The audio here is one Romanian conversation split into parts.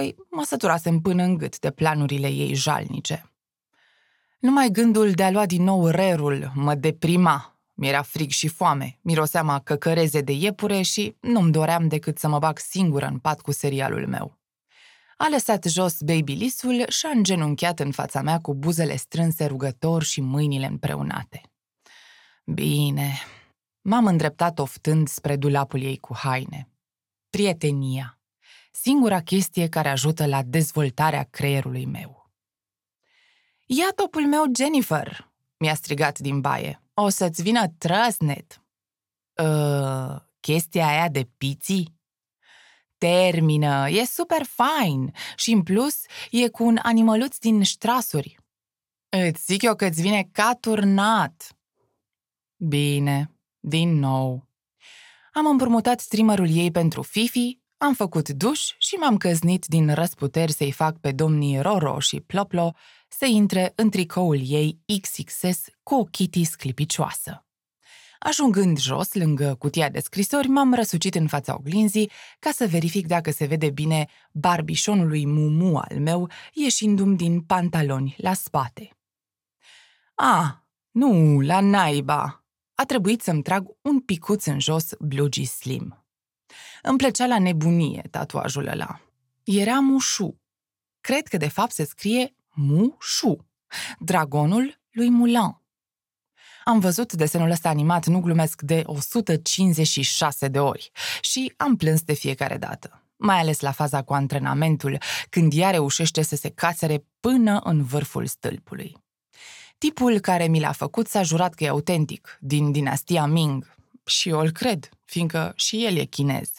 mă săturasem până în gât de planurile ei jalnice. Numai gândul de a lua din nou rerul mă deprima. Mi-era frig și foame, miroseam a căcăreze de iepure și nu-mi doream decât să mă bag singură în pat cu serialul meu. A lăsat jos Babyliss-ul și a îngenunchiat în fața mea cu buzele strânse rugător și mâinile împreunate. Bine, m-am îndreptat oftând spre dulapul ei cu haine. Prietenia, singura chestie care ajută la dezvoltarea creierului meu. Ia topul meu, Jennifer, mi-a strigat din baie. O să-ți vină trăsnet. Chestia aia de piții? Termină, e super fain și în plus e cu un animăluț din ștrasuri. Îți zic eu că-ți vine ca turnat. Bine, din nou. Am împrumutat trimmerul ei pentru Fifi, am făcut duș și m-am căznit din răsputeri să-i fac pe domnii Roro și Ploplo să intre în tricoul ei XXS cu o Kitty sclipicioasă. Ajungând jos, lângă cutia de scrisori, m-am răsucit în fața oglinzii ca să verific dacă se vede bine barbișonului Mumu al meu ieșindu-mi din pantaloni la spate. Nu, la naiba! A trebuit să-mi trag un picuț în jos blugii slim. Îmi plăcea la nebunie tatuajul ăla. Era Mushu. Cred că de fapt se scrie Mushu, dragonul lui Mulan. Am văzut desenul ăsta animat, nu glumesc, de 156 de ori și am plâns de fiecare dată, mai ales la faza cu antrenamentul, când ea reușește să se cațere până în vârful stâlpului. Tipul care mi l-a făcut s-a jurat că e autentic, din dinastia Ming, și eu îl cred, fiindcă și el e chinez.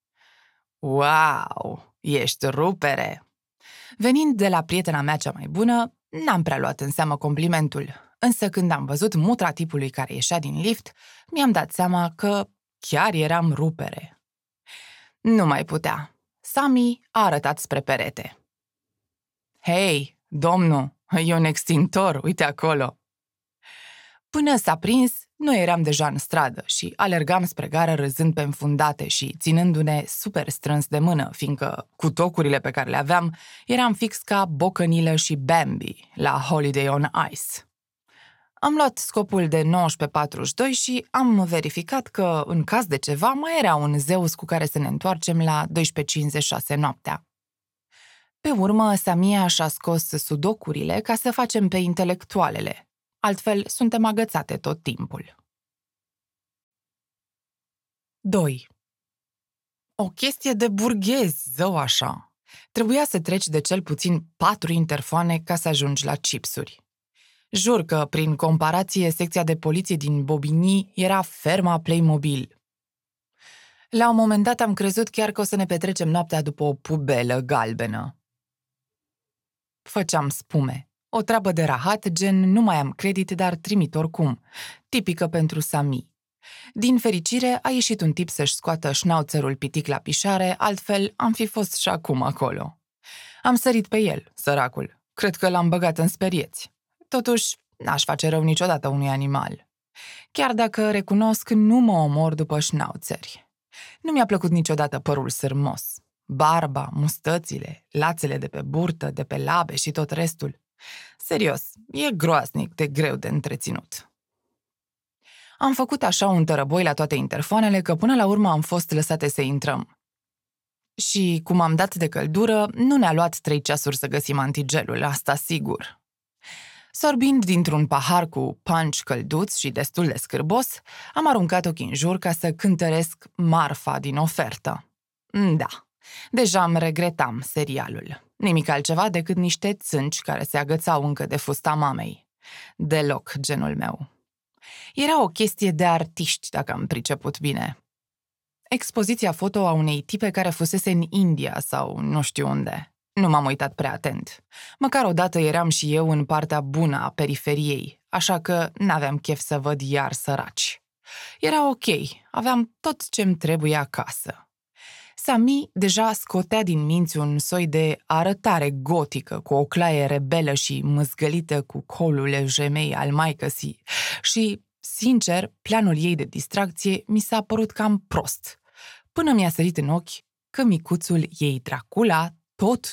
Wow, ești rupere! Venind de la prietena mea cea mai bună, n-am prea luat în seamă complimentul, însă când am văzut mutra tipului care ieșea din lift, mi-am dat seama că chiar eram rupere. Nu mai putea. Sami a arătat spre perete. Hei, domnul, e un extintor, uite acolo. Până s-a prins, noi eram deja în stradă și alergam spre gară râzând pe înfundate și ținându-ne super strâns de mână, fiindcă cu tocurile pe care le aveam, eram fix ca Bocănilă și Bambi la Holiday on Ice. Am luat scopul de 19:42 și am verificat că, în caz de ceva, mai era un Zeus cu care să ne întoarcem la 12:56 noaptea. Pe urmă, Samia și-a scos sudocurile ca să facem pe intelectualele. Altfel, suntem agățate tot timpul. 2. O chestie de burghez, zău așa. Trebuia să treci de cel puțin 4 interfoane ca să ajungi la chipsuri. Jur că, prin comparație, secția de poliție din Bobigny era ferma Playmobil. La un moment dat am crezut chiar că o să ne petrecem noaptea după o pubelă galbenă. Făceam spume. O treabă de rahat, gen nu mai am credit, dar trimit oricum. Tipică pentru Sami. Din fericire, a ieșit un tip să-și scoată șnauțerul pitic la pișare, altfel am fi fost și acum acolo. Am sărit pe el, săracul. Cred că l-am băgat în sperieți. Totuși, n-aș face rău niciodată unui animal. Chiar dacă recunosc, nu mă omor după șnauțeri. Nu mi-a plăcut niciodată părul sârmos. Barba, mustățile, lațele de pe burtă, de pe labe și tot restul. Serios, e groaznic de greu de întreținut. Am făcut așa un tărăboi la toate interfoanele că până la urmă am fost lăsate să intrăm. Și cum am dat de căldură, nu ne-a luat 3 ceasuri să găsim antigelul, asta sigur. Sorbind dintr-un pahar cu punch călduț și destul de scârbos, am aruncat ochii în jur ca să cântăresc marfa din ofertă. Da, deja îmi regretam serialul. Nimic altceva decât niște țânci care se agățau încă de fusta mamei. Deloc genul meu. Era o chestie de artiști, dacă am priceput bine. Expoziția foto a unei tipe care fusese în India sau nu știu unde. Nu m-am uitat prea atent. Măcar odată eram și eu în partea bună a periferiei, așa că n-aveam chef să văd iar săraci. Era ok, aveam tot ce-mi trebuie acasă. Sami deja scotea din minți un soi de arătare gotică, cu o claie rebelă și mâzgălită cu colul gemei al maicăsii și, sincer, planul ei de distracție mi s-a părut cam prost, până mi-a sărit în ochi că micuțul ei Dracula tot